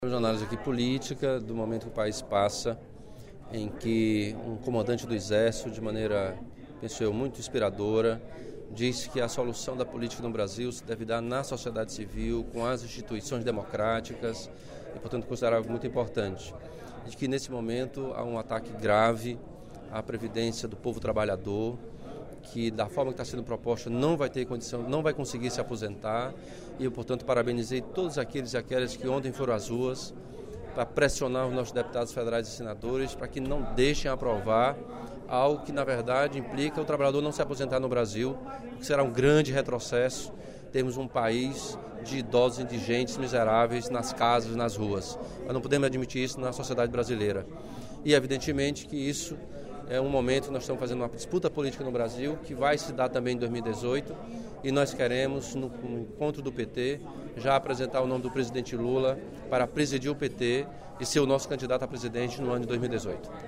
Uma análise aqui política do momento que o país passa, em que um comandante do Exército, de maneira, penso eu, muito inspiradora, disse que a solução da política no Brasil se deve dar na sociedade civil, com as instituições democráticas, e, portanto, considerar algo muito importante. De que, nesse momento, há um ataque grave à previdência do povo trabalhador, que da forma que está sendo proposta não vai ter condição, não vai conseguir se aposentar, e eu, portanto, parabenizei todos aqueles e aquelas que ontem foram às ruas para pressionar os nossos deputados federais e senadores para que não deixem aprovar algo que, na verdade, implica o trabalhador não se aposentar no Brasil, que será um grande retrocesso. Temos um país de idosos, indigentes, miseráveis nas casas, nas ruas. Nós não podemos admitir isso na sociedade brasileira. E, evidentemente, que isso é um momento que nós estamos fazendo uma disputa política no Brasil, que vai se dar também em 2018, e nós queremos, no encontro do PT, já apresentar o nome do presidente Lula para presidir o PT e ser o nosso candidato a presidente no ano de 2018.